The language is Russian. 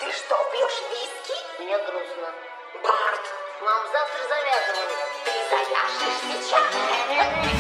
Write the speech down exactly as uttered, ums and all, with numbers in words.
Ты что, пьешь виски? Мне грустно. Барт, Мам, завтра завязываем. ты завяжешь сейчас.